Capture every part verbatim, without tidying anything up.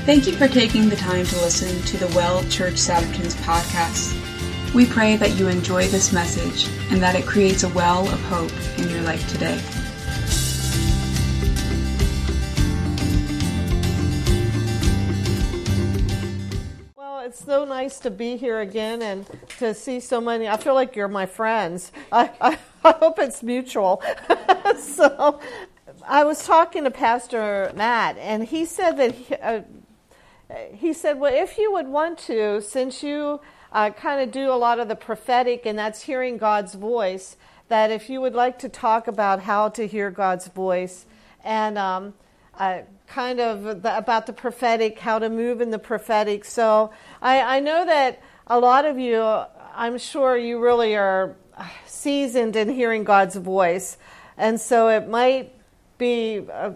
Thank you for taking the time to listen to the Well Church Saturdays podcast. We pray that you enjoy this message and that it creates a well of hope in your life today. Well, it's so nice to be here again and to see so many. I feel like you're my friends. I, I, I hope it's mutual. So I was talking to Pastor Matt, and he said that he, uh, he said, well, if you would want to, since you uh, kind of do a lot of the prophetic, and that's hearing God's voice, that if you would like to talk about how to hear God's voice and um, uh, kind of the, about the prophetic, how to move in the prophetic. So I, I know that a lot of you, I'm sure you really are seasoned in hearing God's voice. And so it might be a,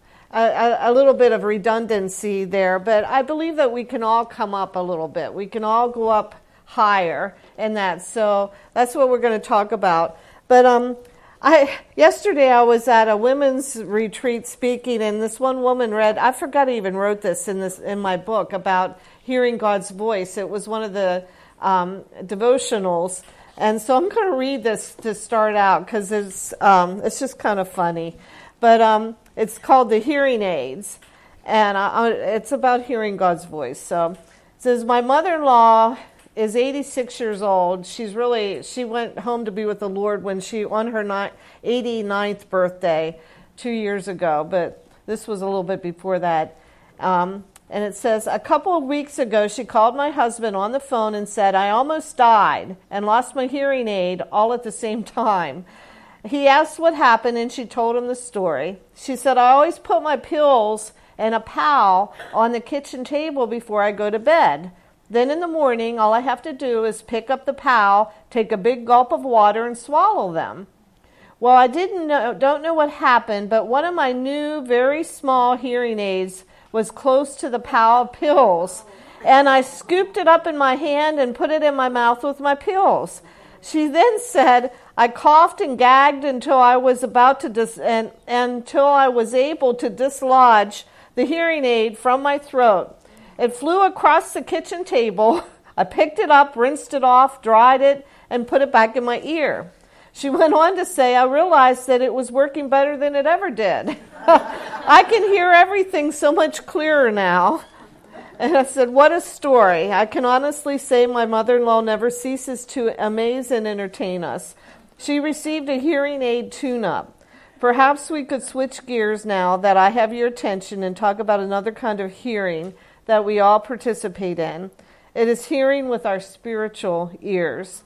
a, a little bit of redundancy there, but I believe that we can all come up a little bit. We can all go up higher in that. So that's what we're going to talk about. But um, I yesterday I was at a women's retreat speaking, and this one woman read, I forgot I even wrote this in this in my book about hearing God's voice. It was one of the um, devotionals. And so I'm going to read this to start out because it's um, it's just kind of funny. But um, it's called The Hearing Aids, and I, I, it's about hearing God's voice. So it says, my mother-in-law is eighty-six years old. She's really, she went home to be with the Lord when she, on her eighty-ninth birthday two years ago, but this was a little bit before that. Um, And it says, a couple of weeks ago, she called my husband on the phone and said, I almost died and lost my hearing aid all at the same time. He asked what happened, and she told him the story. She said, I always put my pills and a pal on the kitchen table before I go to bed. Then in the morning, all I have to do is pick up the pal, take a big gulp of water, and swallow them. Well, I didn't know, don't know what happened, but one of my new, very small hearing aids was close to the pal of pills, and I scooped it up in my hand and put it in my mouth with my pills. She then said, I coughed and gagged until I was about to dis- and, and until I was able to dislodge the hearing aid from my throat. It flew across the kitchen table. I picked it up, rinsed it off, dried it, and put it back in my ear. She went on to say, I realized that it was working better than it ever did. I can hear everything so much clearer now. And I said, what a story. I can honestly say my mother-in-law never ceases to amaze and entertain us. She received a hearing aid tune-up. Perhaps we could switch gears now that I have your attention and talk about another kind of hearing that we all participate in. It is hearing with our spiritual ears.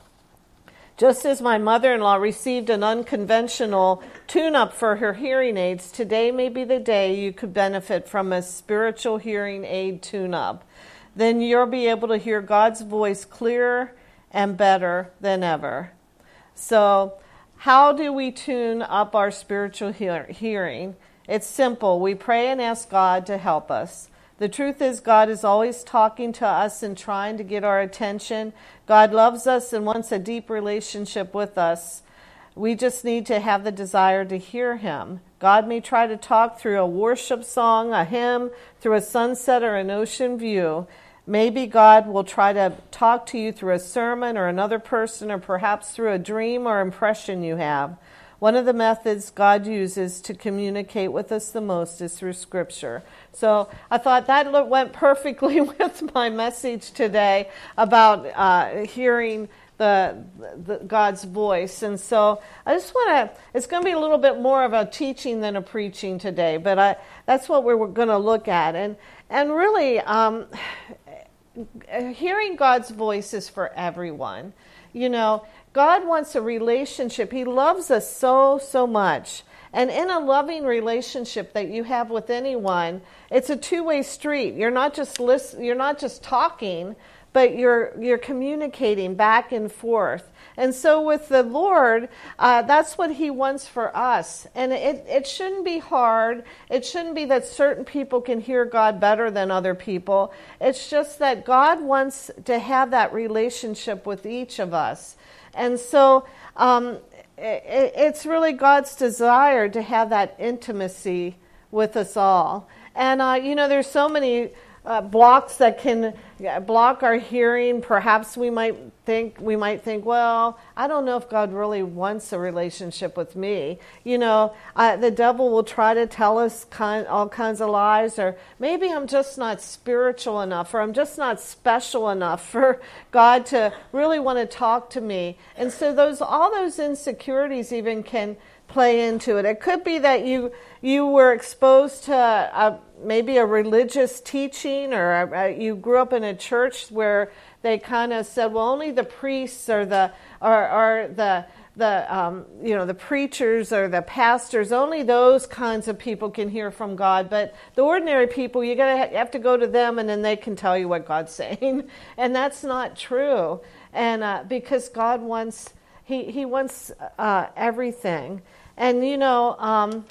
Just as my mother-in-law received an unconventional tune-up for her hearing aids, today may be the day you could benefit from a spiritual hearing aid tune-up. Then you'll be able to hear God's voice clearer and better than ever. So how do we tune up our spiritual hear- hearing? It's simple. We pray and ask God to help us. The truth is, God is always talking to us and trying to get our attention. God loves us and wants a deep relationship with us. We just need to have the desire to hear Him. God may try to talk through a worship song, a hymn, through a sunset or an ocean view. Maybe God will try to talk to you through a sermon or another person, or perhaps through a dream or impression you have. One of the methods God uses to communicate with us the most is through Scripture. So I thought that went perfectly with my message today about uh, hearing the, the God's voice. And so I just want to, it's going to be a little bit more of a teaching than a preaching today, but I, that's what we're going to look at. And, and really, um, hearing God's voice is for everyone. You know, God wants a relationship. He loves us so, so much. And in a loving relationship that you have with anyone, it's a two-way street. You're not just listen, you're not just talking, but you're you're communicating back and forth. And so with the Lord, uh, that's what He wants for us. And it, it shouldn't be hard. It shouldn't be that certain people can hear God better than other people. It's just that God wants to have that relationship with each of us. And so um, it, it's really God's desire to have that intimacy with us all. And, uh, you know, there's so many uh, blocks that can block our hearing. Perhaps we might think, we might think, well, I don't know if God really wants a relationship with me. You know, uh, the devil will try to tell us kind, all kinds of lies, or maybe I'm just not spiritual enough, or I'm just not special enough for God to really want to talk to me. And so those, all those insecurities even can play into it. It could be that you you were exposed to a, maybe a religious teaching, or a, a, you grew up in a church where they kind of said, well, only the priests or the or, or the the um, you know the preachers or the pastors, only those kinds of people can hear from God. But the ordinary people, you gotta have to go to them, and then they can tell you what God's saying, and that's not true. And uh, because God wants he he wants uh, everything. And, you know, um,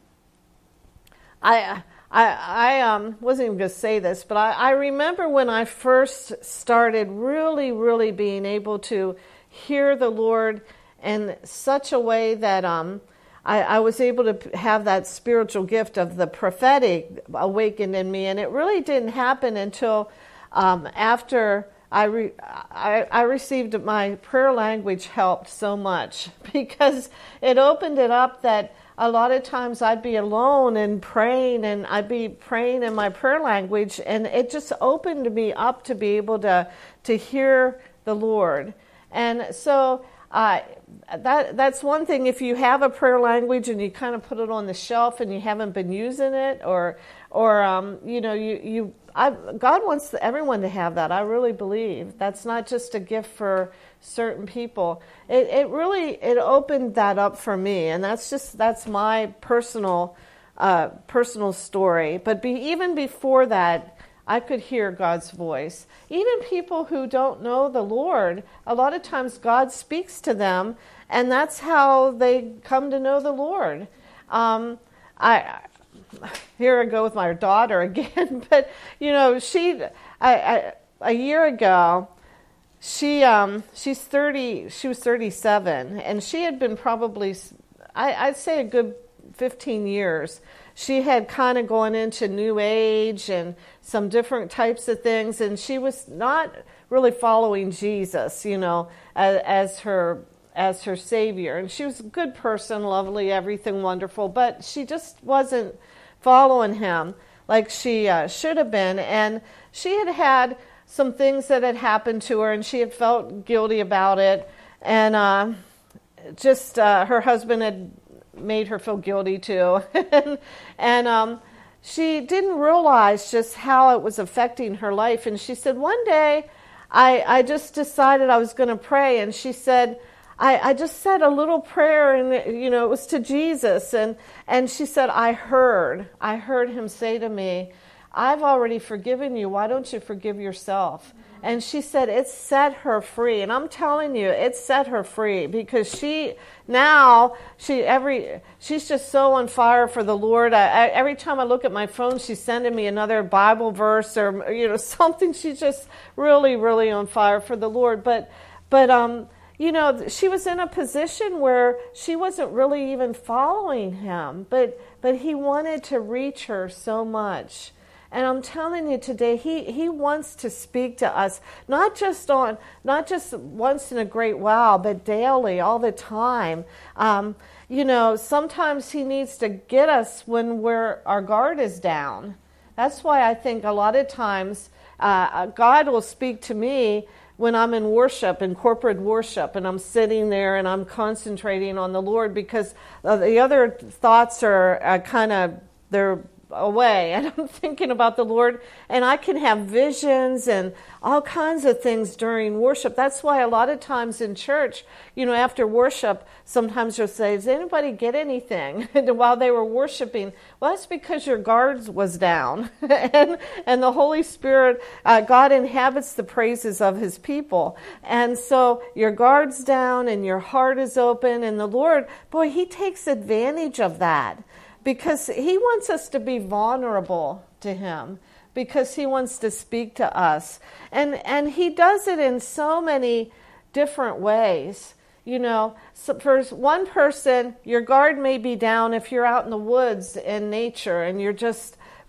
I I, I um, wasn't even going to say this, but I, I remember when I first started really, really being able to hear the Lord in such a way that um, I, I was able to have that spiritual gift of the prophetic awakened in me. And it really didn't happen until um, after I, re, I, I received my prayer language helped so much, because it opened it up that a lot of times I'd be alone and praying, and I'd be praying in my prayer language, and it just opened me up to be able to, to hear the Lord. And so uh, that that's one thing. If you have a prayer language and you kind of put it on the shelf and you haven't been using it, or or um, you know you you I, God wants everyone to have that. I really believe that's not just a gift for certain people. It it really it opened that up for me, and that's just that's my personal uh, personal story. But be, even before that, I could hear God's voice. Even people who don't know the Lord, a lot of times God speaks to them, and that's how they come to know the Lord. Um, I. Here I go with my daughter again, but you know, she I, I, a year ago, she um, she's thirty. She was thirty-seven, and she had been probably I, I'd say a good fifteen years. She had kind of gone into New Age and some different types of things, and she was not really following Jesus, you know, as, as her as her savior. And she was a good person, lovely, everything wonderful, but she just wasn't following him like she uh, should have been. And she had had some things that had happened to her, and she had felt guilty about it. And uh, just uh, her husband had made her feel guilty too. and and um, she didn't realize just how it was affecting her life. And she said, one day, I, I just decided I was going to pray. And she said, I, I just said a little prayer, and you know, it was to Jesus. And, and she said, I heard, I heard him say to me, I've already forgiven you. Why don't you forgive yourself? And she said it set her free. And I'm telling you, it set her free, because she now she every she's just so on fire for the Lord. I, I, every time I look at my phone, she's sending me another Bible verse, or you know, something. She's just really, really on fire for the Lord. But but um. You know, she was in a position where she wasn't really even following him, but but he wanted to reach her so much. And I'm telling you today, he, he wants to speak to us, not just on, not just once in a great while, but daily, all the time. Um, you know, sometimes he needs to get us when we're, our guard is down. That's why I think a lot of times uh, God will speak to me when I'm in worship, in corporate worship, and I'm sitting there and I'm concentrating on the Lord, because uh, the other thoughts are uh, kind of, they're away, and I'm thinking about the Lord, and I can have visions and all kinds of things during worship. That's why a lot of times in church, you know, after worship, sometimes you'll say, does anybody get anything while they were worshiping? Well, that's because your guard was down, and and the Holy Spirit, uh, God inhabits the praises of his people, and so your guard's down and your heart is open, and the Lord, boy, he takes advantage of that, because he wants us to be vulnerable to him, because he wants to speak to us. And and he does it in so many different ways. You know, so for one person, your guard may be down if you're out in the woods in nature and you're just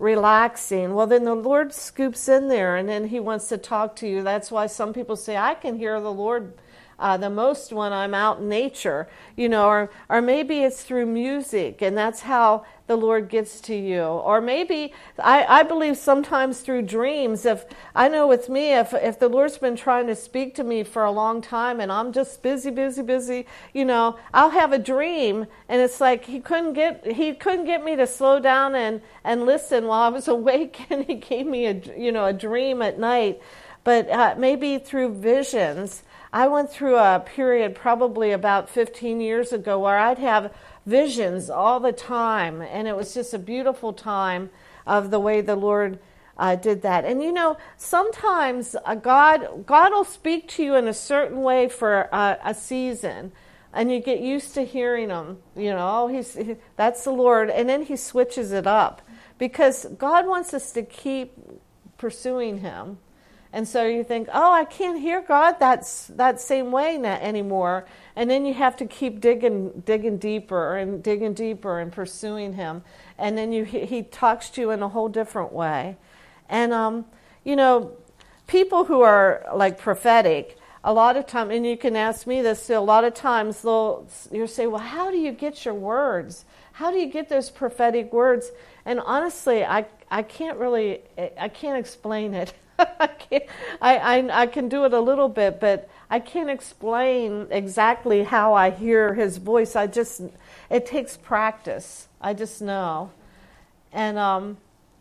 relaxing, well, then the Lord scoops in there and then he wants to talk to you. That's why some people say, I can hear the Lord uh, the most when I'm out in nature, you know, or, or maybe it's through music and that's how the Lord gets to you. Or maybe, I, I believe sometimes through dreams. If I know with me, if if the Lord's been trying to speak to me for a long time and I'm just busy, busy, busy, you know, I'll have a dream and it's like he couldn't get he couldn't get me to slow down and, and listen while I was awake, and he gave me a you know a dream at night. But uh, maybe through visions. I went through a period probably about fifteen years ago where I'd have visions all the time, and it was just a beautiful time of the way the Lord uh, did that. And you know, sometimes uh, God God will speak to you in a certain way for uh, a season, and you get used to hearing him. You know, oh, he's he, that's the Lord, and then he switches it up because God wants us to keep pursuing him. And so you think, oh, I can't hear God that's that same way na- anymore. And then you have to keep digging, digging deeper and digging deeper and pursuing him. And then you he, he talks to you in a whole different way. And um, you know, people who are like prophetic, a lot of time, and you can ask me this too, a lot of times they'll you'll say, well, how do you get your words? How do you get those prophetic words? And honestly, I I can't really I can't explain it. I, can't, I, I I can do it a little bit, but I can't explain exactly how I hear his voice. I just, it takes practice. I just know. And um,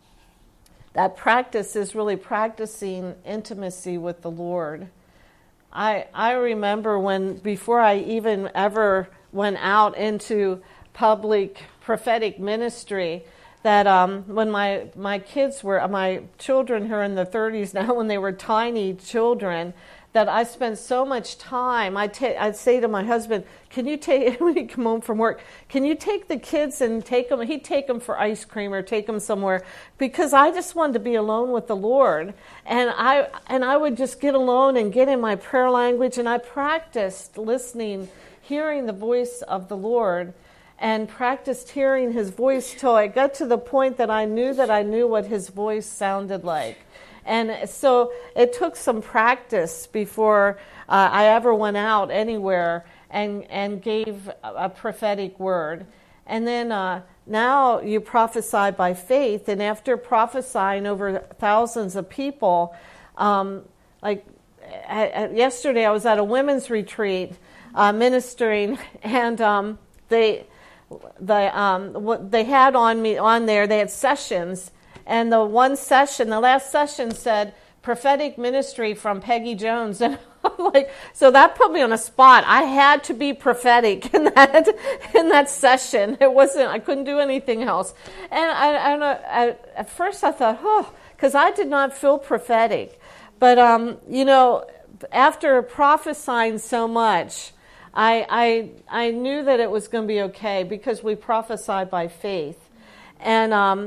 that practice is really practicing intimacy with the Lord. I I remember when, before I even ever went out into public prophetic ministry, that um, when my, my kids were, my children who are in their thirties now, when they were tiny children, that I spent so much time, I'd, ta- I'd say to my husband, can you take, when he'd come home from work, can you take the kids and take them, he'd take them for ice cream or take them somewhere, because I just wanted to be alone with the Lord. And I, and I would just get alone and get in my prayer language, and I practiced listening, hearing the voice of the Lord, and practiced hearing his voice till I got to the point that I knew that I knew what his voice sounded like. And so it took some practice before uh, I ever went out anywhere and, and gave a, a prophetic word. And then uh, now you prophesy by faith, and after prophesying over thousands of people, um, like uh, yesterday I was at a women's retreat uh, ministering, and um, they... The um, what they had on me on there, they had sessions, and the one session, the last session said prophetic ministry from Peggy Jones, and I'm like, so that put me on a spot. I had to be prophetic in that in that session. It wasn't, I couldn't do anything else. And I, I, I at first I thought, oh, because I did not feel prophetic, but um, you know, after prophesying so much, I, I I knew that it was going to be okay because we prophesy by faith. And um,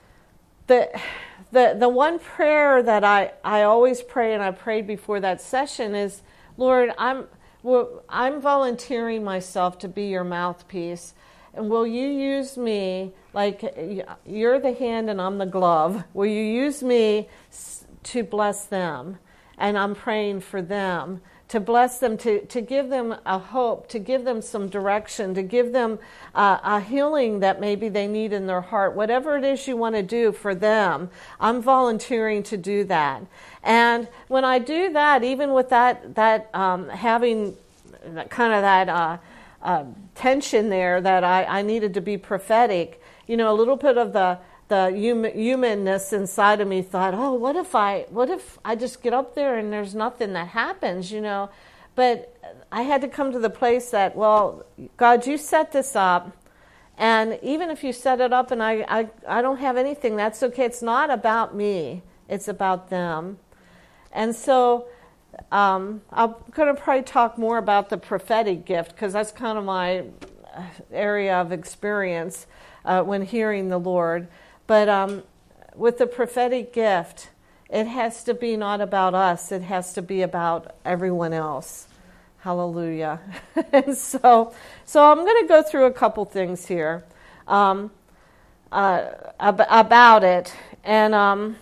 the the the one prayer that I, I always pray, and I prayed before that session, is, Lord, I'm well, I'm volunteering myself to be your mouthpiece, and will you use me like you're the hand and I'm the glove? Will you use me to bless them? And I'm praying for them, to bless them, to, to give them a hope, to give them some direction, to give them uh, a healing that maybe they need in their heart. Whatever it is you want to do for them, I'm volunteering to do that. And when I do that, even with that, that um, having kind of that uh, uh, tension there that I, I needed to be prophetic, you know, a little bit of the the human, humanness inside of me thought, oh, what if I, what if I just get up there and there's nothing that happens, you know? But I had to come to the place that, well, God, you set this up, and even if you set it up and I, I, I don't have anything, that's okay. It's not about me. It's about them. And so um, I'm going to probably talk more about the prophetic gift, because that's kind of my area of experience uh, when hearing the Lord. But um, with the prophetic gift, it has to be not about us. It has to be about everyone else. Hallelujah. And so, so I'm going to go through a couple things here. Um, uh, ab- about it. And um,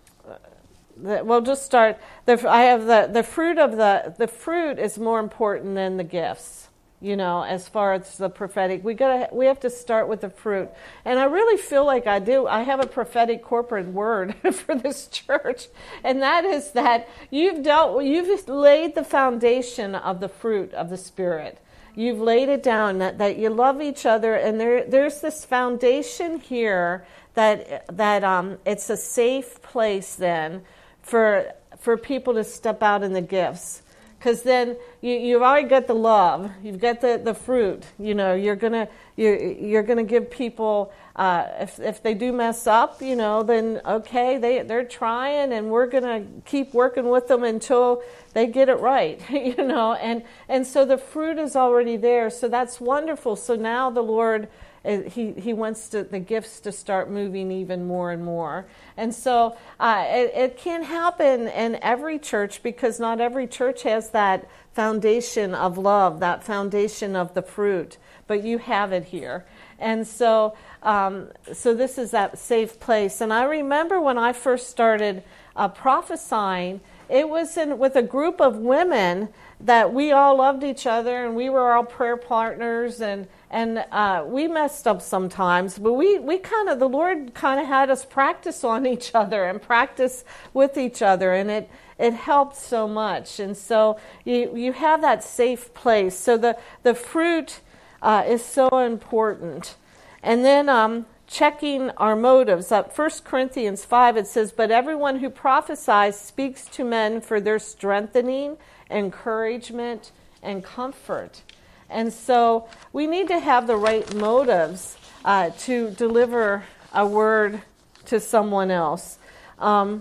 the, we'll just start. The, I have the, the fruit of the, the fruit is more important than the gifts. You know, as far as the prophetic, we gotta we have to start with the fruit. And I really feel like I do. I have a prophetic corporate word for this church, and that is that you've dealt, you've laid the foundation of the fruit of the Spirit. You've laid it down that, that you love each other, and there there's this foundation here that that um it's a safe place then for for people to step out in the gifts. Because then you, you've already got the love, you've got the, the fruit. You know, you're gonna you're, you're gonna give people. Uh, if if they do mess up, you know, then okay, they they're trying, and we're gonna keep working with them until they get it right. You know, and and so the fruit is already there. So that's wonderful. So now the Lord. He he wants to, the gifts to start moving even more and more. And so uh, it, it can't happen in every church because not every church has that foundation of love, that foundation of the fruit. But you have it here. And so um, so this is that safe place. And I remember when I first started uh, prophesying, it was in, with a group of women that we all loved each other, and we were all prayer partners, and and uh, we messed up sometimes, but we, we kind of, the Lord kind of had us practice on each other and practice with each other, and it, it helped so much. And so you you have that safe place. So the, the fruit uh, is so important. And then um, checking our motives. At First Corinthians five, it says, "But everyone who prophesies speaks to men for their strengthening, encouragement, and comfort." And so we need to have the right motives uh, to deliver a word to someone else. Um,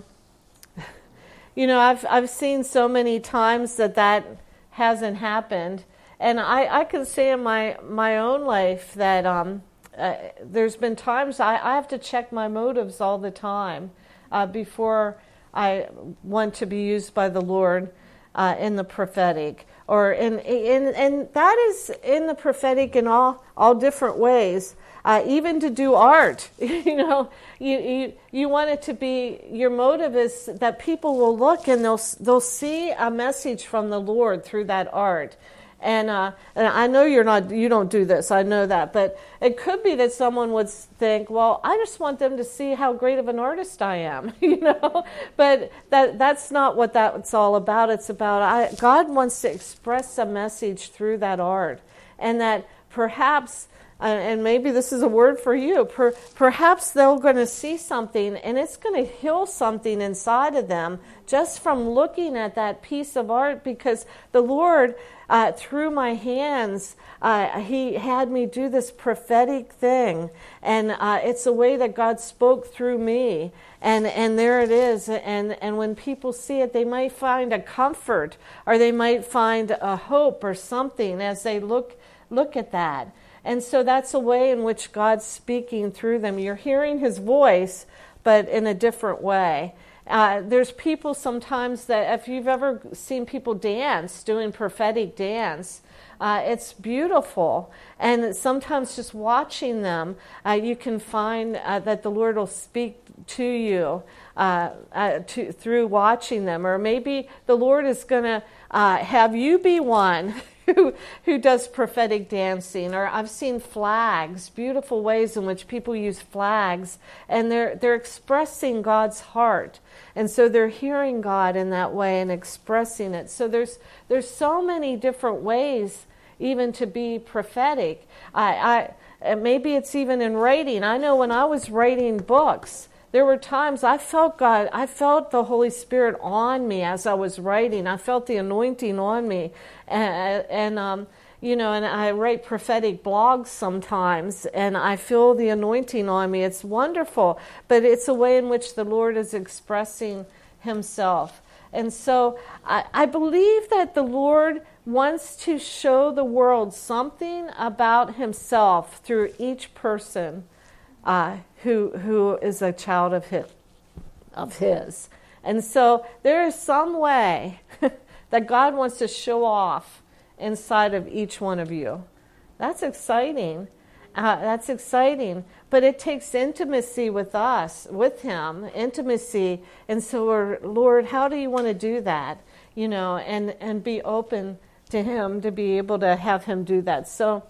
you know, I've I've seen so many times that that hasn't happened, and I, I can say in my my own life that um, uh, there's been times I, I have to check my motives all the time uh, before I want to be used by the Lord uh, in the prophetic. Or in, in and that is in the prophetic in all all different ways. Uh, even to do art, you know, you, you you want it to be, your motive is that people will look and they'll they'll see a message from the Lord through that art. And, uh, and I know you're not, you don't do this, I know that, but it could be that someone would think, well, I just want them to see how great of an artist I am, you know. But that that's not what that's all about. It's about I, God wants to express a message through that art, and that perhaps. Uh, and maybe this is a word for you. Per, perhaps they're going to see something, and it's going to heal something inside of them just from looking at that piece of art, because the Lord, uh, through my hands, uh, He had me do this prophetic thing. And uh, it's a way that God spoke through me. And and there it is. And, and when people see it, they might find a comfort, or they might find a hope or something as they look look at that. And so that's a way in which God's speaking through them. You're hearing His voice, but in a different way. Uh, there's people sometimes that, if you've ever seen people dance, doing prophetic dance, uh, it's beautiful. And sometimes just watching them, uh, you can find uh, that the Lord will speak to you uh, uh, to, through watching them. Or maybe the Lord is going to uh, have you be one Who, who does prophetic dancing. Or I've seen flags, beautiful ways in which people use flags, and they're they're expressing God's heart, and so they're hearing God in that way and expressing it. So there's there's so many different ways even to be prophetic. I, I maybe it's even in writing. I know when I was writing books, there were times I felt God, I felt the Holy Spirit on me as I was writing. I felt the anointing on me. And, and um, you know, and I write prophetic blogs sometimes, and I feel the anointing on me. It's wonderful, but it's a way in which the Lord is expressing Himself. And so I, I believe that the Lord wants to show the world something about Himself through each person Uh, who who is a child of his, of his. And so there is some way that God wants to show off inside of each one of you. That's exciting. Uh, that's exciting. But it takes intimacy with us, with him, intimacy. And so we're, Lord, how do you want to do that? You know, and, and be open to him to be able to have him do that. So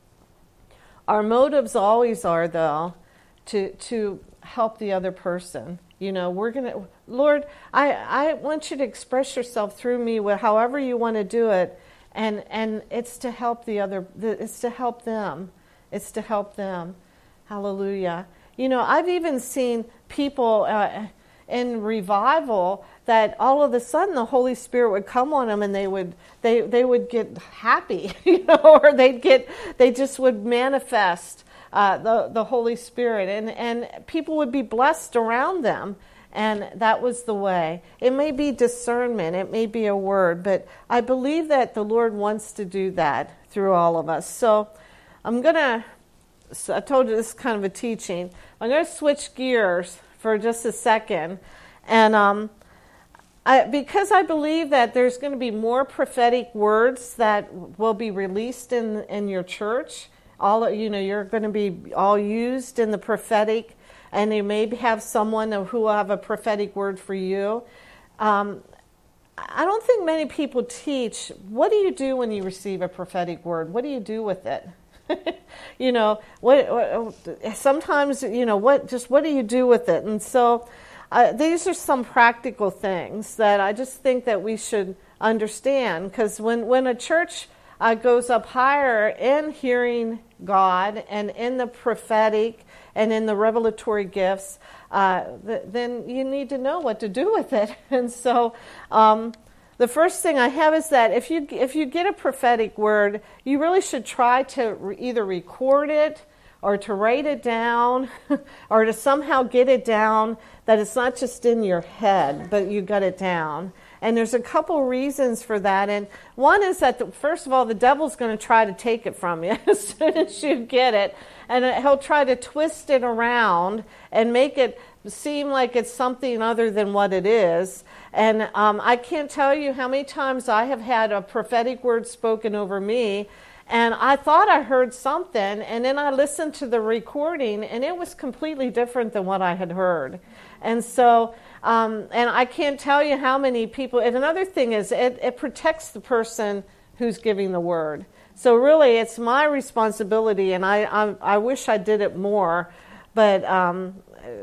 our motives always are, though, to to help the other person. You know, we're going to, Lord, I, I want you to express yourself through me, however you want to do it. And, and it's to help the other, it's to help them. It's to help them. Hallelujah. You know, I've even seen people uh, in revival that all of a sudden the Holy Spirit would come on them and they would they they would get happy, you know, or they'd get they just would manifest uh, the the Holy Spirit, and and people would be blessed around them. And that was the way. It may be discernment, it may be a word, but I believe that the Lord wants to do that through all of us. So I'm going to, so I told you this is kind of a teaching. I'm going to switch gears for just a second. And um, I, because I believe that there's going to be more prophetic words that will be released in, in your church. All, you know, you're going to be all used in the prophetic, and you may have someone who will have a prophetic word for you. Um, I don't think many people teach, what do you do when you receive a prophetic word? What do you do with it? you know, what, what, sometimes, you know, what, just what do you do with it? And so uh, these are some practical things that I just think that we should understand, because when, when a church uh, goes up higher in hearing God and in the prophetic and in the revelatory gifts, uh, th- then you need to know what to do with it. And so um, the first thing I have is that if you if you get a prophetic word, you really should try to re- either record it or to write it down or to somehow get it down, that it's not just in your head, but you got it down. And there's a couple reasons for that. And one is that, the, first of all, the devil's going to try to take it from you as soon as you get it. And he'll try to twist it around and make it seem like it's something other than what it is. And um, I can't tell you how many times I have had a prophetic word spoken over me, and I thought I heard something, and then I listened to the recording, and it was completely different than what I had heard. And so, um, and I can't tell you how many people, and another thing is it, it protects the person who's giving the word. So really, it's my responsibility, and I I, I wish I did it more, but um,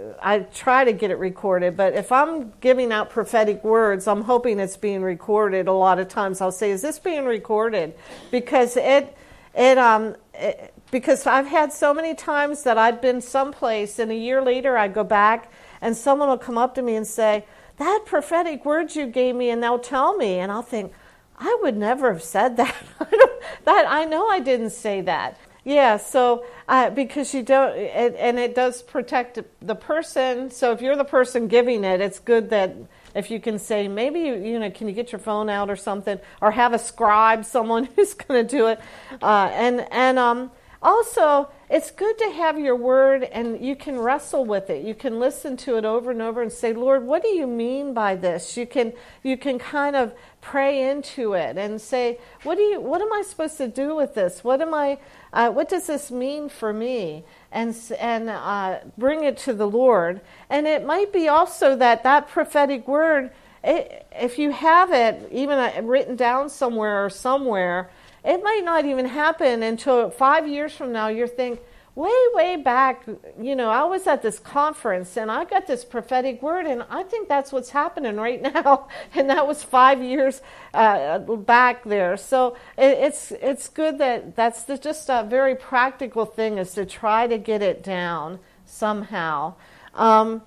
I try to get it recorded. But if I'm giving out prophetic words, I'm hoping it's being recorded. A lot of times I'll say, is this being recorded? Because it, it, um, it, because I've had so many times that I've been someplace, and a year later I go back, and someone will come up to me and say, that prophetic word you gave me, and they'll tell me, and I'll think, I would never have said that. I don't, that I know I didn't say that. Yeah, so uh, because you don't, it, and it does protect the person. So if you're the person giving it, it's good that if you can say, maybe you, you know, can you get your phone out or something, or have a scribe, someone who's going to do it, uh, and and um, also it's good to have your word, and you can wrestle with it. You can listen to it over and over and say, Lord, what do you mean by this? You can you can kind of pray into it and say, what do you what am I supposed to do with this? What am I uh, what does this mean for me? And and uh, bring it to the Lord. And it might be also that that prophetic word, it, if you have it even written down somewhere or somewhere, it might not even happen until five years from now. You're thinking, way, way back, you know, I was at this conference and I got this prophetic word, and I think that's what's happening right now. And that was five years uh, back there. So it, it's it's good that that's the, just a very practical thing, is to try to get it down somehow. Um,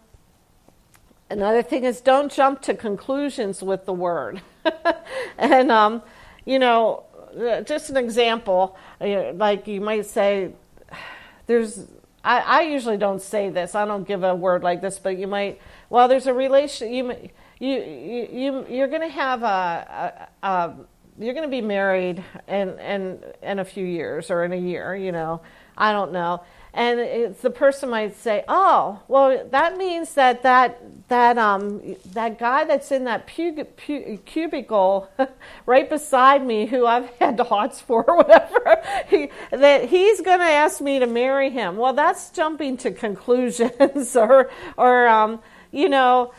another thing is, don't jump to conclusions with the word. and, um, you know, just an example, like you might say, there's, I, I usually don't say this, I don't give a word like this, but you might, well, there's a relation, you, you, you, you're going to have a, a, a you're going to be married in, in, in a few years or in a year, you know, I don't know. And it's, the person might say, oh, well, that means that that that um that guy that's in that pu- pu- cubicle right beside me, who I've had dots for or whatever, he, that he's going to ask me to marry him. Well, that's jumping to conclusions, or or um you know.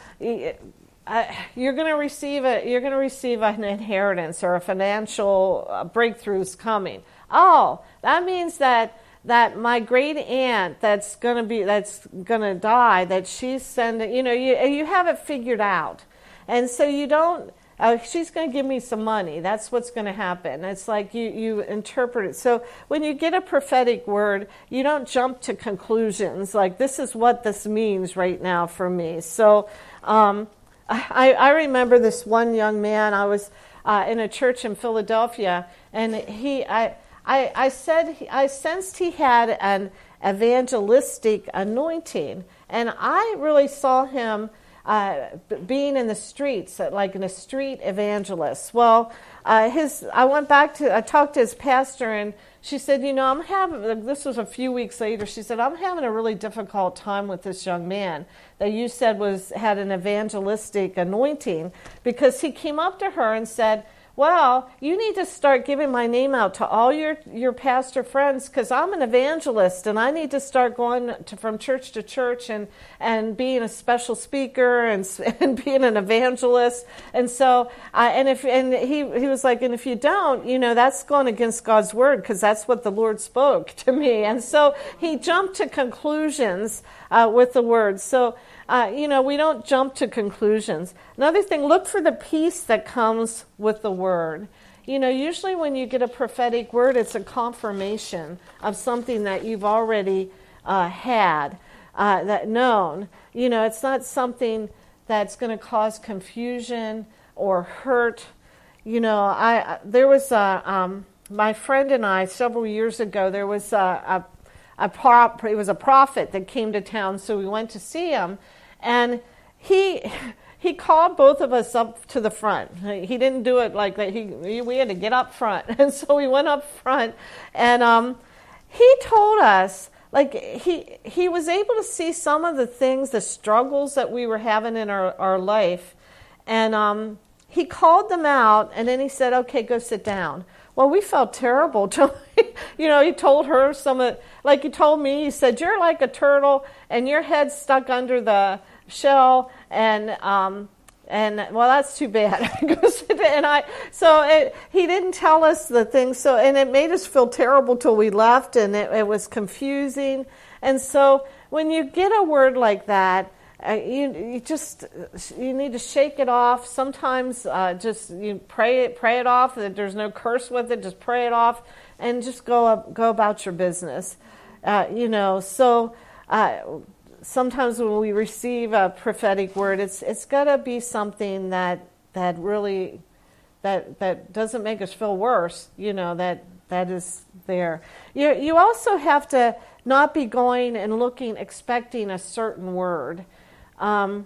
Uh, you're going to receive a you're going to receive an inheritance, or a financial uh, breakthrough's coming. Oh, that means that. that my great aunt that's going to be that's going to die, that she's sending, you know, you you have it figured out. And so you don't, uh, she's going to give me some money. That's what's going to happen. It's like you, you interpret it. So when you get a prophetic word, you don't jump to conclusions like, this is what this means right now for me. So um, I, I remember this one young man. I was uh, in a church in Philadelphia, and he, I, I, I said, I sensed he had an evangelistic anointing, and I really saw him uh, being in the streets, like in a street evangelist. Well, uh, his, I went back to, I talked to his pastor, and she said, you know, I'm having, this was a few weeks later, she said, I'm having a really difficult time with this young man that you said was had an evangelistic anointing, because he came up to her and said, well, you need to start giving my name out to all your, your pastor friends, because I'm an evangelist, and I need to start going to, from church to church and, and being a special speaker and, and being an evangelist. And so, uh, and if and he he was like, and if you don't, you know, that's going against God's word, because that's what the Lord spoke to me. And so he jumped to conclusions uh, with the word. So. Uh, you know, we don't jump to conclusions. Another thing, look for the peace that comes with the word. You know, usually when you get a prophetic word, it's a confirmation of something that you've already uh, had, uh, that known. You know, it's not something that's going to cause confusion or hurt. You know, I there was a, um, my friend and I several years ago. There was a, a, a prop, it was a prophet that came to town, so we went to see him. And he he called both of us up to the front. He didn't do it like that. He we had to get up front, and so we went up front. And um, he told us, like he he was able to see some of the things, the struggles that we were having in our, our life, and um, he called them out. And then he said, "Okay, go sit down." Well, we felt terrible. You know, he told her some of, like he told me, he said, you're like a turtle and your head's stuck under the shell, and um, and well, that's too bad. and I, so it, he didn't tell us the things, so, and it made us feel terrible till we left, and it, it was confusing. And so when you get a word like that, Uh, you, you just you need to shake it off. Sometimes uh, just you pray it pray it off. That there's no curse with it. Just pray it off and just go up, go about your business. Uh, you know. So uh, sometimes when we receive a prophetic word, it's it's got to be something that that really that that doesn't make us feel worse. You know, that that is there. You you also have to not be going and looking expecting a certain word. Um,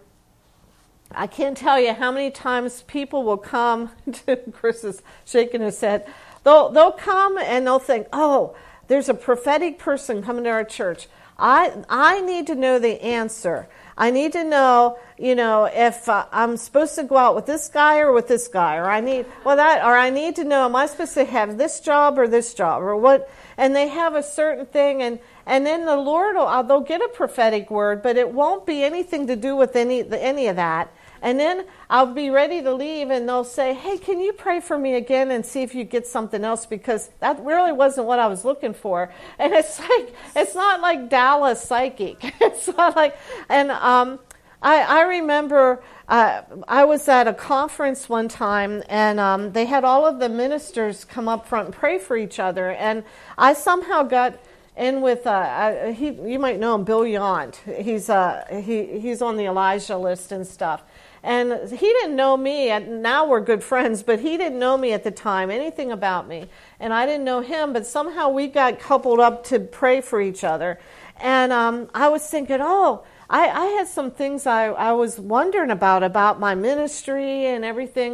I can't tell you how many times people will come. Chris is shaking his head. They'll they'll come and they'll think, "Oh, there's a prophetic person coming to our church. I I need to know the answer. I need to know, you know, if uh, I'm supposed to go out with this guy or with this guy, or I need well that, or I need to know, am I supposed to have this job or this job, or what?" And they have a certain thing, and. And then the Lord will, they'll get a prophetic word, but it won't be anything to do with any any of that. And then I'll be ready to leave, and they'll say, "Hey, can you pray for me again and see if you get something else? Because that really wasn't what I was looking for." And it's like, it's not like Dallas Psychic. It's not like, and um, I, I remember uh, I was at a conference one time, and um, they had all of the ministers come up front and pray for each other. And I somehow got... And with uh, uh, he, you might know him, Bill Yount. He's uh, he he's on the Elijah list and stuff. And he didn't know me, and now we're good friends. But he didn't know me at the time, anything about me, and I didn't know him. But somehow we got coupled up to pray for each other. And um, I was thinking, oh, I, I had some things I, I was wondering about about my ministry and everything. And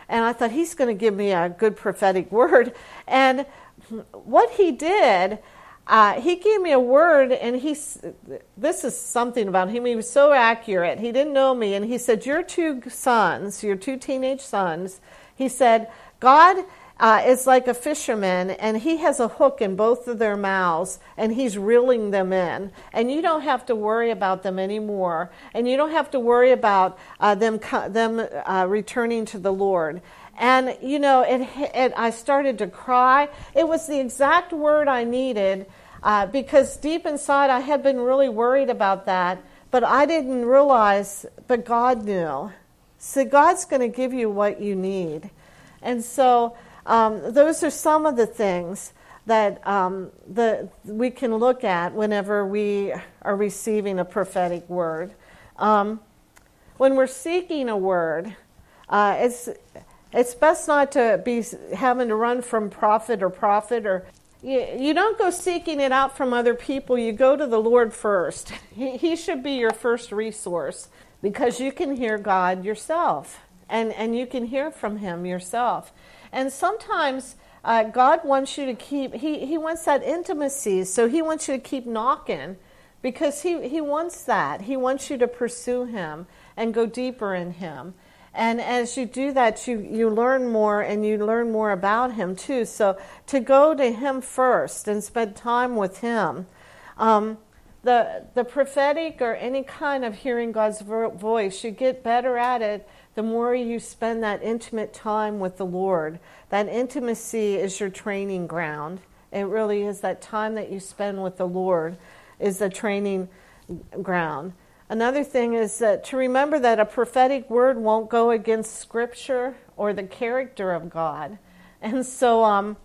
And I thought, he's going to give me a good prophetic word. And what he did, uh, he gave me a word, and he, this is something about him. He was so accurate. He didn't know me. And he said, your two sons, your two teenage sons, he said, God uh, is like a fisherman, and he has a hook in both of their mouths, and he's reeling them in. And you don't have to worry about them anymore. And you don't have to worry about uh, them them uh, returning to the Lord. And, you know, it, it, I started to cry. It was the exact word I needed uh, because deep inside I had been really worried about that. But I didn't realize, but God knew. So God's going to give you what you need. And so um, those are some of the things that um, the, we can look at whenever we are receiving a prophetic word. Um, when we're seeking a word, uh, it's it's best not to be having to run from prophet or prophet, or you, you don't go seeking it out from other people. You go to the Lord first. He, he should be your first resource, because you can hear God yourself, and, and you can hear from him yourself. And sometimes uh, God wants you to keep, he, he wants that intimacy, so he wants you to keep knocking, because he, he wants that. He wants you to pursue him and go deeper in him. And as you do that, you, you learn more, and you learn more about him too. So to go to him first and spend time with him. Um, the, the prophetic, or any kind of hearing God's voice, you get better at it the more you spend that intimate time with the Lord. That intimacy is your training ground. It really is. That time that you spend with the Lord is the training ground. Another thing is that to remember that a prophetic word won't go against Scripture or the character of God. And so um,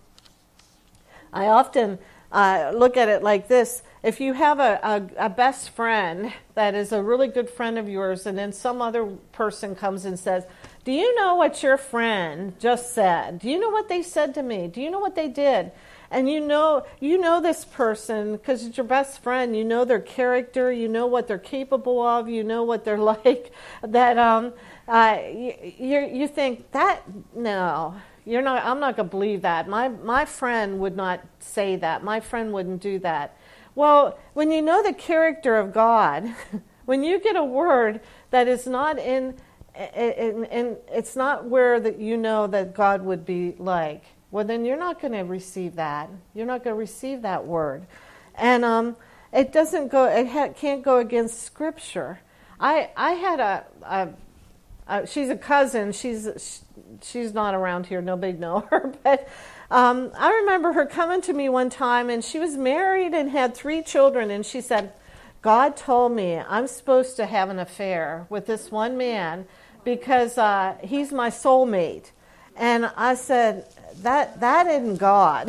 I often uh, look at it like this. If you have a, a, a best friend that is a really good friend of yours, and then some other person comes and says, do you know what your friend just said? Do you know what they said to me? Do you know what they did? And you know you know this person because it's your best friend. You know their character. You know what they're capable of. You know what they're like. That um, uh, you, you you think that no, you're not. I'm not going to believe that. My my friend would not say that. My friend wouldn't do that. Well, when you know the character of God, when you get a word that is not in, in, in it's not where that you know that God would be like. Well, then you're not going to receive that. You're not going to receive that word. And um, it doesn't go, it ha- can't go against Scripture. I I had a, a, a, she's a cousin. She's she's not around here. Nobody know her. But um, I remember her coming to me one time, and she was married and had three children. And she said, God told me I'm supposed to have an affair with this one man because uh, he's my soulmate. And I said, that that isn't God.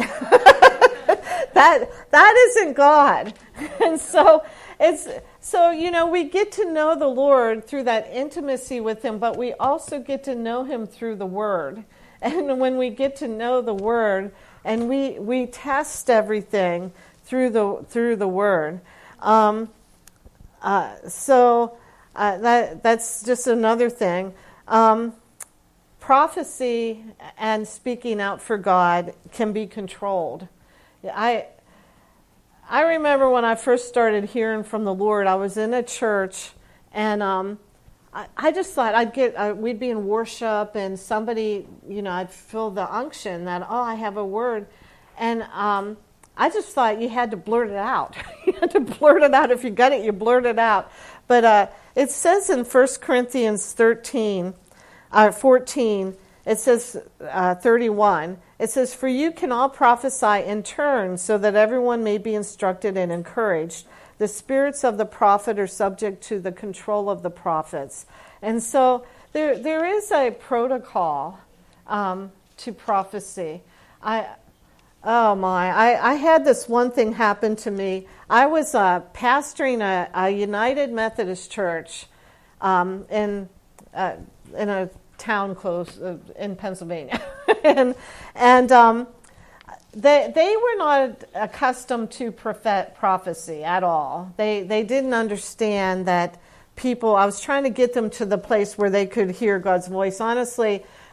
that that isn't God. And so it's so you know we get to know the Lord through that intimacy with him, but we also get to know him through the Word. And when we get to know the Word, and we we test everything through the through the Word. Um, uh, so uh, that that's just another thing. Um, Prophecy and speaking out for God can be controlled. I I remember when I first started hearing from the Lord, I was in a church, and um, I, I just thought I'd get, uh, we'd be in worship, and somebody, you know, I'd feel the unction that, oh, I have a word. And um, I just thought you had to blurt it out. You had to blurt it out. If you got it, you blurt it out. But uh, it says in First Corinthians thirteen, Uh, fourteen, it says uh, thirty-one, it says, for you can all prophesy in turn so that everyone may be instructed and encouraged. The spirits of the prophet are subject to the control of the prophets. And so there there is a protocol um, to prophecy. I Oh my, I, I had this one thing happen to me. I was uh, pastoring a, a United Methodist church um, in uh, in a town close uh, in Pennsylvania, and and um, they they were not accustomed to prophet, prophecy at all. They they didn't understand that people. I was trying to get them to the place where they could hear God's voice. Honestly,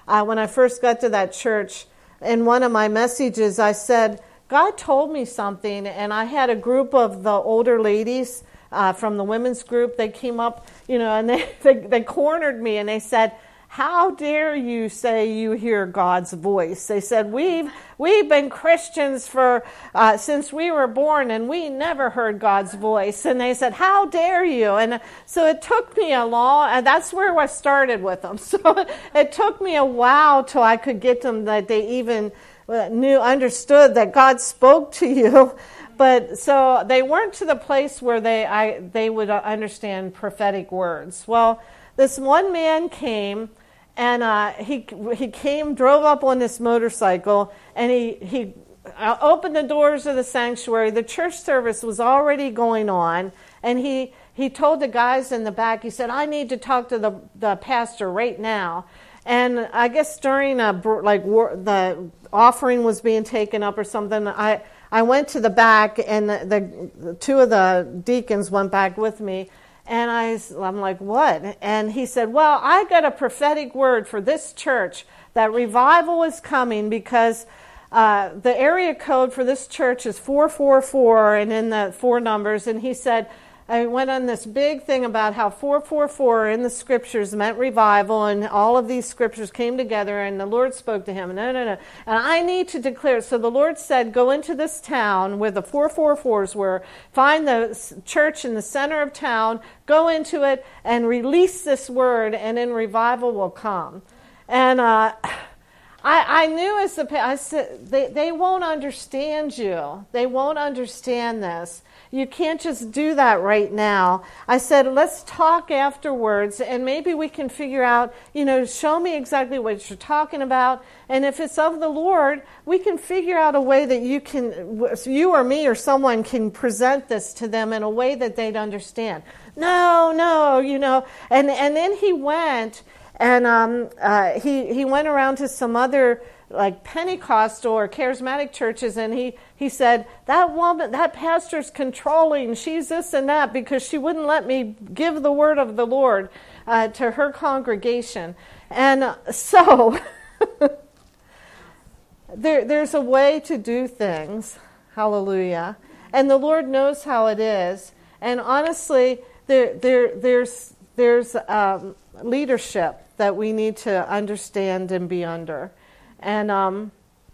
uh, when I first got to that church, in one of my messages, I said, God told me something, and I had a group of the older ladies uh, from the women's group. They came up, you know, and they, they, they cornered me, and they said, how dare you say you hear God's voice? They said, we've we've been Christians for uh, since we were born, and we never heard God's voice. And they said, how dare you? And so it took me a long, and that's where I started with them. So it took me a while till I could get them that they even knew, understood that God spoke to you. But so they weren't to the place where they I they would understand prophetic words. Well, this one man came. And uh, he he came, drove up on this motorcycle, and he, he opened the doors of the sanctuary. The church service was already going on, and he, he told the guys in the back, he said, I need to talk to the, the pastor right now. And I guess during a, like the offering was being taken up or something, I, I went to the back, and the, the, the two of the deacons went back with me. And I, I'm like, what? And he said, well, I got a prophetic word for this church that revival is coming because uh, the area code for this church is four four four and in the four numbers. And he said, I went on this big thing about how four four four in the scriptures meant revival, and all of these scriptures came together, and the Lord spoke to him. No, no, no. And I need to declare. So the Lord said, go into this town where the four four fours were, find the church in the center of town, go into it, and release this word, and then revival will come. And uh, I, I knew as the I said, they, they won't understand you. They won't understand this. You can't just do that right now. I said, let's talk afterwards, and maybe we can figure out, you know, show me exactly what you're talking about. And if it's of the Lord, we can figure out a way that you can, you or me or someone can present this to them in a way that they'd understand. No, no, you know. And, and then he went, and um, uh, he, he went around to some other like Pentecostal or charismatic churches, and he, he said, that woman, that pastor's controlling, she's this and that, because she wouldn't let me give the word of the Lord uh, to her congregation. And uh, so there, there's a way to do things, hallelujah, and the Lord knows how it is. And honestly, there, there, there's, there's um, leadership that we need to understand and be under. And um,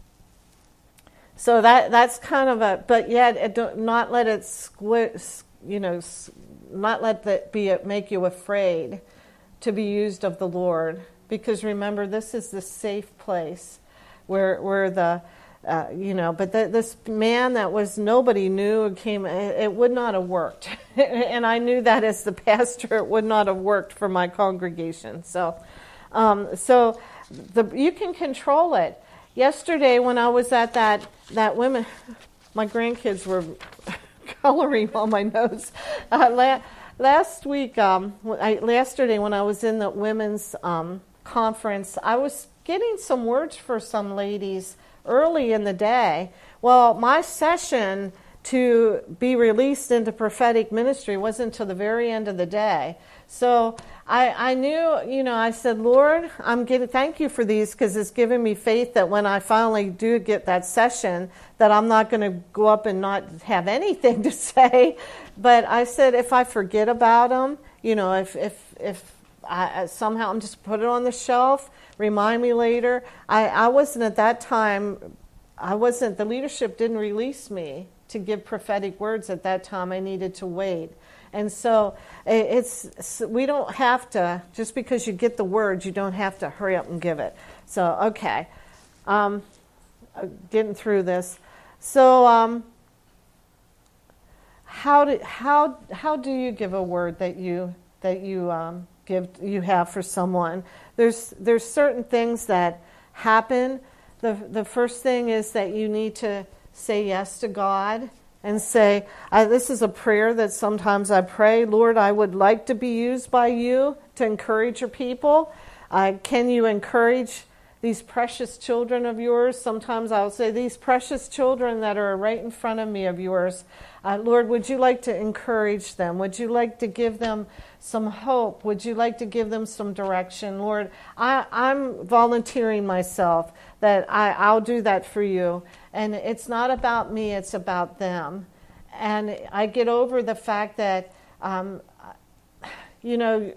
so that that's kind of a, but yet it don't, not let it squi- you know, not let that be it make you afraid to be used of the Lord, because remember, this is the safe place where where the uh, you know. But the, this man that was nobody knew came. It, it would not have worked, and I knew that as the pastor, it would not have worked for my congregation. So, um, so. The, you can control it. Yesterday when I was at that, that women, my grandkids were coloring on my nose. Uh, la, last week, um, I, yesterday when I was in the women's um, conference, I was getting some words for some ladies early in the day. Well, my session to be released into prophetic ministry wasn't until the very end of the day. So I, I knew, you know, I said, Lord, I'm getting, thank you for these, because it's given me faith that when I finally do get that session, that I'm not going to go up and not have anything to say. But I said, if I forget about them, you know, if if if I, somehow I'm just put it on the shelf, remind me later. I, I wasn't at that time, I wasn't, the leadership didn't release me to give prophetic words at that time. I needed to wait. And so it's, we don't have to, just because you get the words, you don't have to hurry up and give it. So, okay, um, getting through this. So, um, how do how how do you give a word that you that you um, give you have for someone? There's there's certain things that happen. The the first thing is that you need to say yes to God. And say, I, this is a prayer that sometimes I pray, Lord, I would like to be used by you to encourage your people. Uh, can you encourage these precious children of yours. Sometimes I'll say, these precious children that are right in front of me of yours. Uh, Lord, would you like to encourage them? Would you like to give them some hope? Would you like to give them some direction? Lord, I, I'm volunteering myself that I, I'll do that for you. And it's not about me, it's about them. And I get over the fact that, um, you know,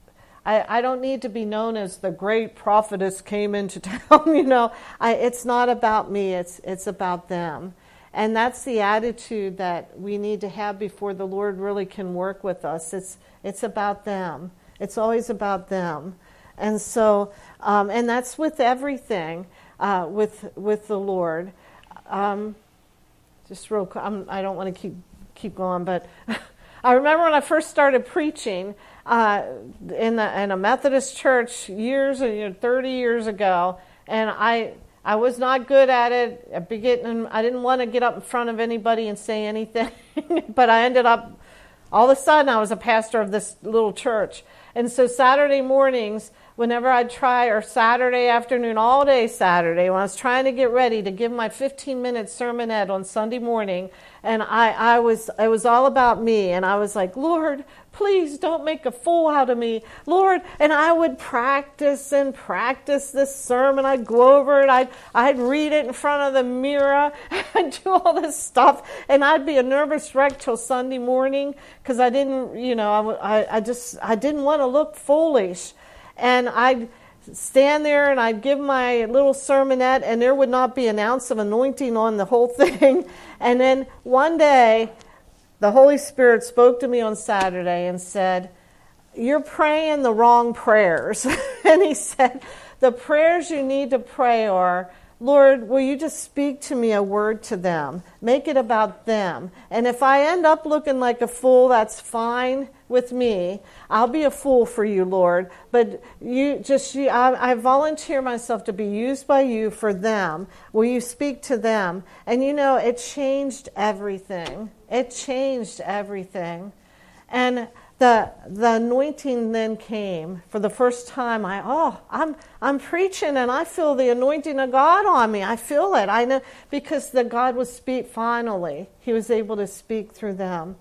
I, I don't need to be known as the great prophetess came into town, you know. I, it's not about me, it's it's about them. And that's the attitude that we need to have before the Lord really can work with us. It's it's about them. It's always about them. And so, um, and that's with everything, uh, with with the Lord. Um, just real quick, I'm, I don't want to keep keep going, but I remember when I first started preaching uh, in, the, in a Methodist church years, you know, thirty years ago, and I I was not good at it. I, beginning, I didn't want to get up in front of anybody and say anything, but I ended up, all of a sudden, I was a pastor of this little church. And so Saturday mornings, whenever I'd try, or Saturday afternoon, all day Saturday, when I was trying to get ready to give my fifteen-minute sermonette on Sunday morning, and I, I was, it was all about me, and I was like, Lord, please don't make a fool out of me, Lord. And I would practice and practice this sermon. I'd go over it. I'd, I'd read it in front of the mirror. I'd do all this stuff, and I'd be a nervous wreck till Sunday morning because I didn't, you know, I, I just, I didn't want to look foolish. And I'd stand there and I'd give my little sermonette, and there would not be an ounce of anointing on the whole thing. And then one day, the Holy Spirit spoke to me on Saturday and said, you're praying the wrong prayers. And he said, the prayers you need to pray are, Lord, will you just speak to me a word to them? Make it about them. And if I end up looking like a fool, that's fine with me. I'll be a fool for you, Lord. But you just, you, I, I volunteer myself to be used by you for them. Will you speak to them? And you know, it changed everything. It changed everything. And the the anointing then came for the first time. I oh I'm I'm preaching and I feel the anointing of God on me. I feel it. I know because the God was speak finally. He was able to speak through them.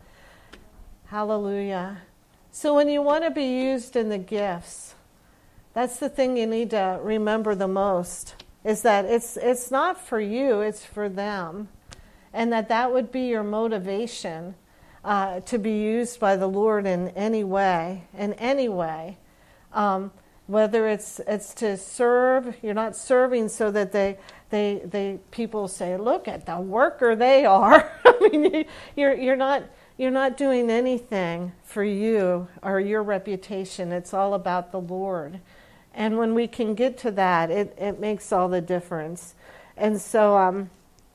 Hallelujah. So when you want to be used in the gifts, that's the thing you need to remember the most, is that it's it's not for you, it's for them. And that that would be your motivation. Uh, to be used by the Lord in any way, in any way. Um, whether it's it's to serve, you're not serving so that they they they people say, look at the worker they are. I mean, you're you're not you're not doing anything for you or your reputation. It's all about the Lord. And when we can get to that, it, it makes all the difference. And so um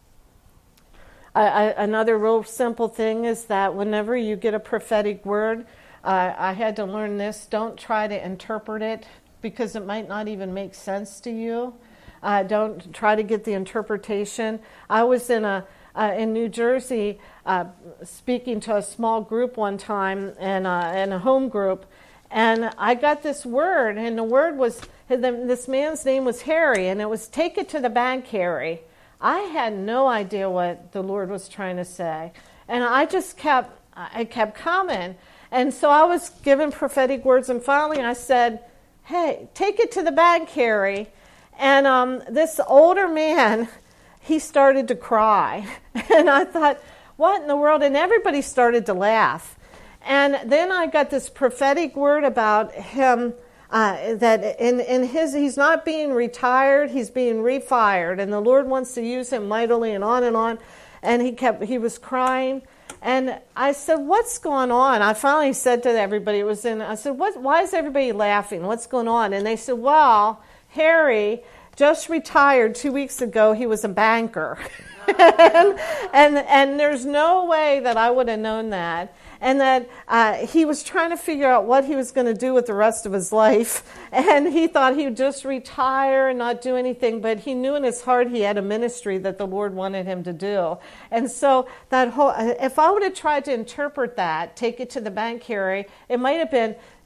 I, I, another real simple thing is that whenever you get a prophetic word, uh, I had to learn this. Don't try to interpret it because it might not even make sense to you. Uh, don't try to get the interpretation. I was in a uh, in New Jersey uh, speaking to a small group one time, and uh, in a home group, and I got this word, and the word was, this man's name was Harry, and it was, take it to the bank, Harry. I had no idea what the Lord was trying to say. And I just kept, I kept coming. And so I was given prophetic words, and finally I said, hey, take it to the bank, Harry. And um, this older man, he started to cry. And I thought, what in the world? And everybody started to laugh. And then I got this prophetic word about him, Uh, that in, in his, he's not being retired, he's being refired, and the Lord wants to use him mightily, and on and on. And he kept, he was crying, and I said, "What's going on?" I finally said to everybody, it was in. I said, "What? Why is everybody laughing? What's going on?" And they said, "Well, Harry just retired two weeks ago. He was a banker." and, and and there's no way that I would have known that. And that uh, he was trying to figure out what he was going to do with the rest of his life. And he thought he would just retire and not do anything. But he knew in his heart he had a ministry that the Lord wanted him to do. And so that whole, if I would have tried to interpret that, take it to the bank, Harry, it might have been,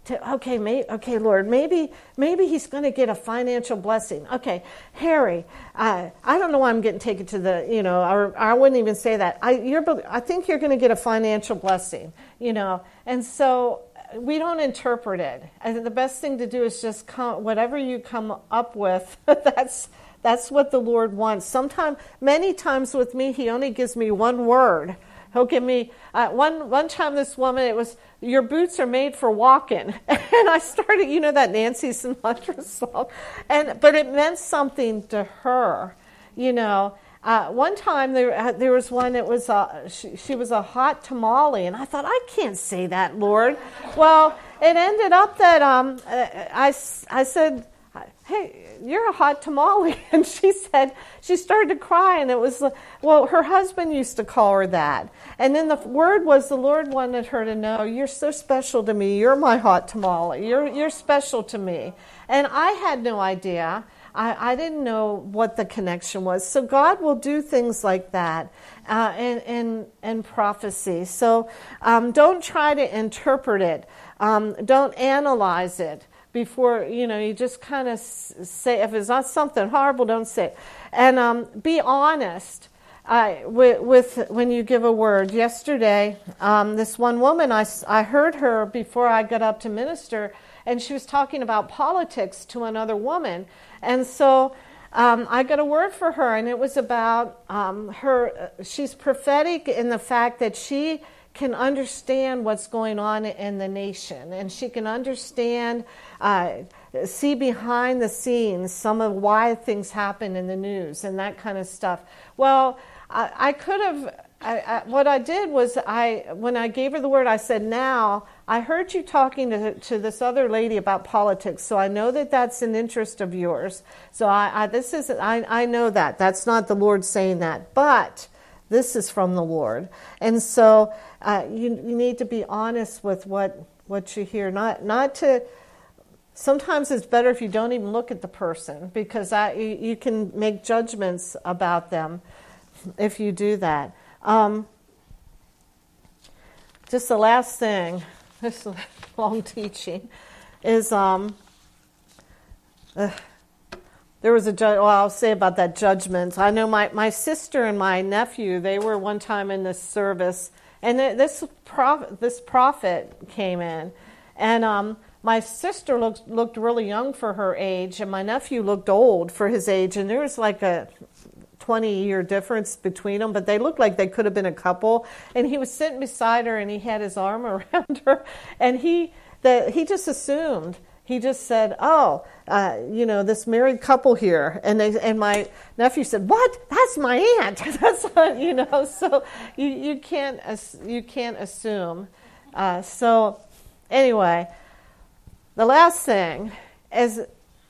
to, okay, may, okay, Lord, maybe maybe he's going to get a financial blessing. Okay, Harry, uh, I don't know why I'm getting taken to the, you know, or, or I wouldn't even say that. I, you're, I think you're going to get a financial blessing, you know. And so we don't interpret it. I think the best thing to do is just come, whatever you come up with, that's that's what the Lord wants. Sometimes, many times with me, he only gives me one word. He'll give me, uh, one one time this woman, it was, your boots are made for walking. And I started, you know that Nancy Sinatra song? And, but it meant something to her, you know. Uh, one time there uh, there was one, it was, a, she, she was a hot tamale. And I thought, I can't say that, Lord. Well, it ended up that um, I, I said, hey, you're a hot tamale. And she said, she started to cry, and it was, well, her husband used to call her that. And then the word was, the Lord wanted her to know, you're so special to me. You're my hot tamale. You're you're special to me. And I had no idea. I, I didn't know what the connection was. So God will do things like that uh, in, in, in prophecy. So um, don't try to interpret it. Um, don't analyze it. Before, you know, you just kind of say, if it's not something horrible, don't say it. And um, be honest uh, with, with when you give a word. Yesterday, um, this one woman, I, I heard her before I got up to minister, and she was talking about politics to another woman. And so um, I got a word for her, and it was about um, her, she's prophetic in the fact that she can understand what's going on in the nation, and she can understand, uh, see behind the scenes some of why things happen in the news and that kind of stuff. Well, I, I could have, I, I, what I did was, I when I gave her the word, I said, now, I heard you talking to, to this other lady about politics, so I know that that's an interest of yours. So I, I this is, I, I know that. That's not the Lord saying that, but this is from the Lord. And so uh, you, you need to be honest with what, what you hear. Not not to, sometimes it's better if you don't even look at the person, because I, you, you can make judgments about them if you do that. Um, just the last thing, this long teaching, is um, uh, there was a judge, well, I'll say about that judgment. I know my, my sister and my nephew, they were one time in this service, and this prophet, this prophet came in, and um, my sister looked looked really young for her age, and my nephew looked old for his age, and there was like a twenty-year difference between them, but they looked like they could have been a couple. And he was sitting beside her, and he had his arm around her, and he the he just assumed. He just said, oh, uh, you know, this married couple here. And they, and my nephew said, what? That's my aunt. That's not, you know, so you, you can't you can't assume. Uh, so anyway, the last thing is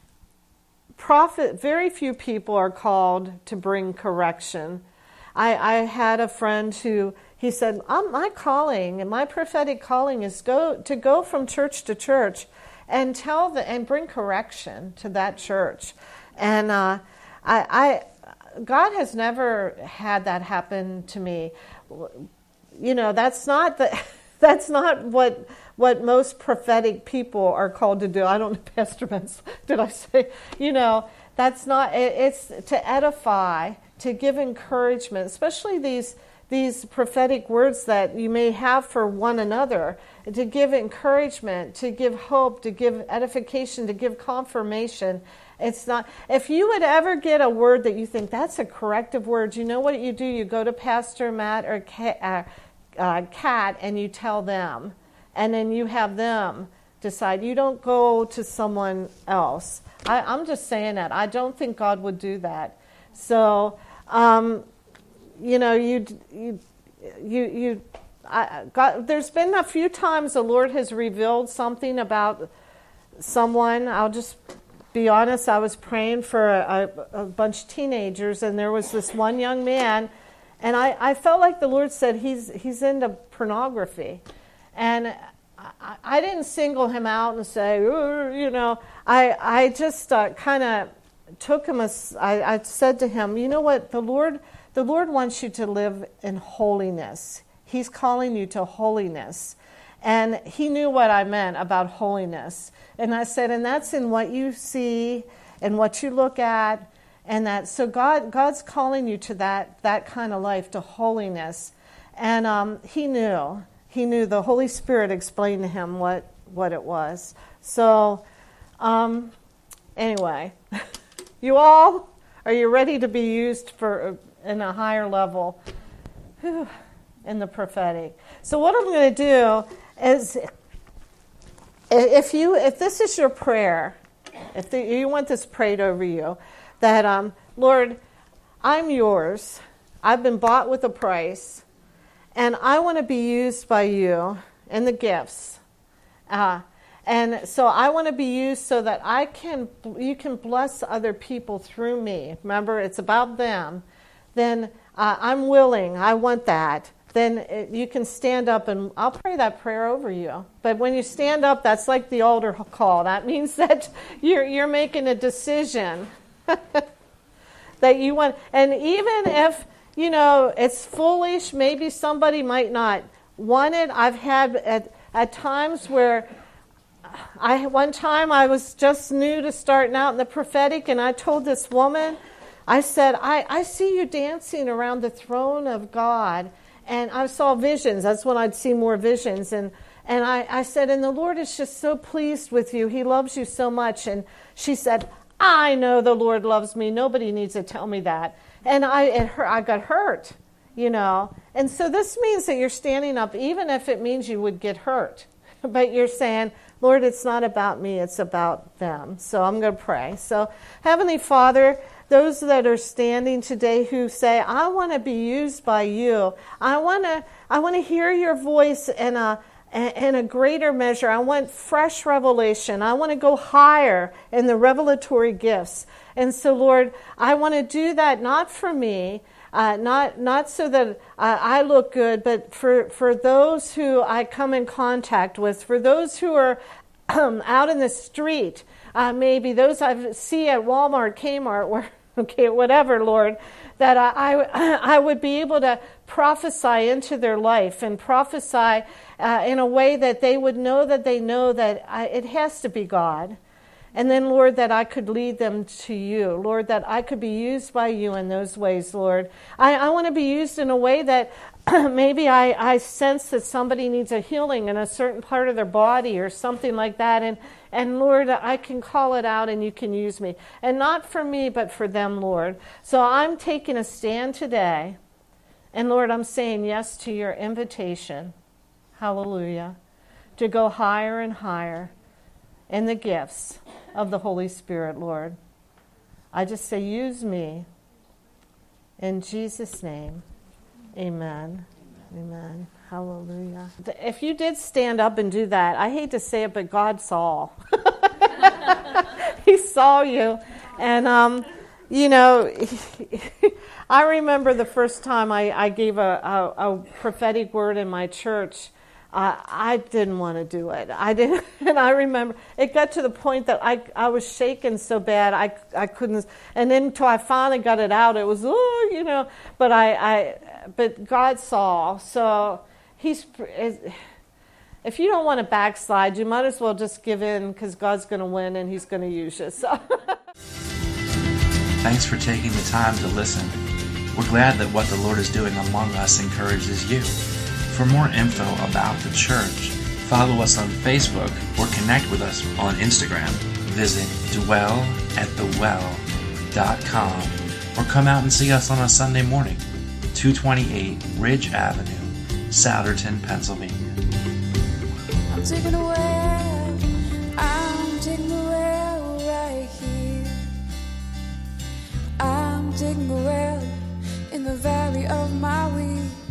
prophet, very few people are called to bring correction. I, I had a friend who, he said, oh, my calling and my prophetic calling is go to go from church to church and tell the and bring correction to that church. And uh, I, I, God has never had that happen to me. You know, that's not the, that's not what what most prophetic people are called to do. I don't know, Pastor Benz, did I say? You know, that's not. It, it's to edify, to give encouragement, especially these. These prophetic words that you may have for one another, to give encouragement, to give hope, to give edification, to give confirmation. It's not, if you would ever get a word that you think that's a corrective word, you know what you do? You go to Pastor Matt or Kat, uh, uh, Kat and you tell them, and then you have them decide. You don't go to someone else. I, I'm just saying that. I don't think God would do that. So, um, You know, you, you, you, you. I got. There's been a few times the Lord has revealed something about someone. I'll just be honest. I was praying for a, a, a bunch of teenagers, and there was this one young man, and I, I felt like the Lord said he's he's into pornography, and I, I didn't single him out and say, you know, I I just uh, kind of took him as I, I said to him, you know what, the Lord. The Lord wants you to live in holiness. He's calling you to holiness. And he knew what I meant about holiness. And I said, and that's in what you see and what you look at. And that, so God, God's calling you to that, that kind of life, to holiness. And um, he knew. He knew. The Holy Spirit explained to him what, what it was. So, um, anyway, you all, are you ready to be used for in a higher level? Whew, in the prophetic. So what I'm going to do is, if you, if this is your prayer, if the, you want this prayed over you, that, um, Lord, I'm yours. I've been bought with a price, and I want to be used by you in the gifts. Uh, and so I want to be used so that I can, you can bless other people through me. Remember, it's about them. Then uh, I'm willing. I want that. Then it, you can stand up, and I'll pray that prayer over you. But when you stand up, that's like the altar call. That means that you're you're making a decision that you want. And even if, you know, it's foolish, maybe somebody might not want it. I've had at, at times where I one time I was just new to starting out in the prophetic, and I told this woman, I said, I, I see you dancing around the throne of God. And I saw visions. That's when I'd see more visions. And and I, I said, and the Lord is just so pleased with you. He loves you so much. And she said, I know the Lord loves me. Nobody needs to tell me that. And I it hurt, I got hurt, you know. And so this means that you're standing up, even if it means you would get hurt. But you're saying, Lord, it's not about me. It's about them. So I'm going to pray. So Heavenly Father, those that are standing today who say, I want to be used by you. I want to I want to hear your voice in a, in a greater measure. I want fresh revelation. I want to go higher in the revelatory gifts. And so, Lord, I want to do that not for me, uh, not not so that uh, I look good, but for, for those who I come in contact with, for those who are um, out in the street, uh, maybe those I see at Walmart, Kmart, where okay, whatever, Lord, that I, I, I would be able to prophesy into their life and prophesy uh, in a way that they would know that they know that I, it has to be God. And then, Lord, that I could lead them to you. Lord, that I could be used by you in those ways, Lord. I, I want to be used in a way that maybe I, I sense that somebody needs a healing in a certain part of their body or something like that. And, and Lord, I can call it out and you can use me. And not for me, but for them, Lord. So I'm taking a stand today. And Lord, I'm saying yes to your invitation. Hallelujah. To go higher and higher in the gifts of the Holy Spirit, Lord. I just say, use me. In Jesus' name. Amen. Amen. Hallelujah. If you did stand up and do that, I hate to say it, but God saw. He saw you. And, um, you know, I remember the first time I, I gave a, a, a prophetic word in my church. Uh, I didn't want to do it. I didn't, and I remember it got to the point that I I was shaking so bad I I couldn't. And then until I finally got it out, it was oh you know. But I, I but God saw. So He's. If you don't want to backslide, you might as well just give in because God's going to win and He's going to use you. So. Thanks for taking the time to listen. We're glad that what the Lord is doing among us encourages you. For more info about the church, follow us on Facebook or connect with us on Instagram. Visit dwell at the well dot com or come out and see us on a Sunday morning, two twenty-eight Ridge Avenue, Souderton, Pennsylvania. I'm taking a well, I'm taking a well right here. I'm taking a well in the valley of my weeds.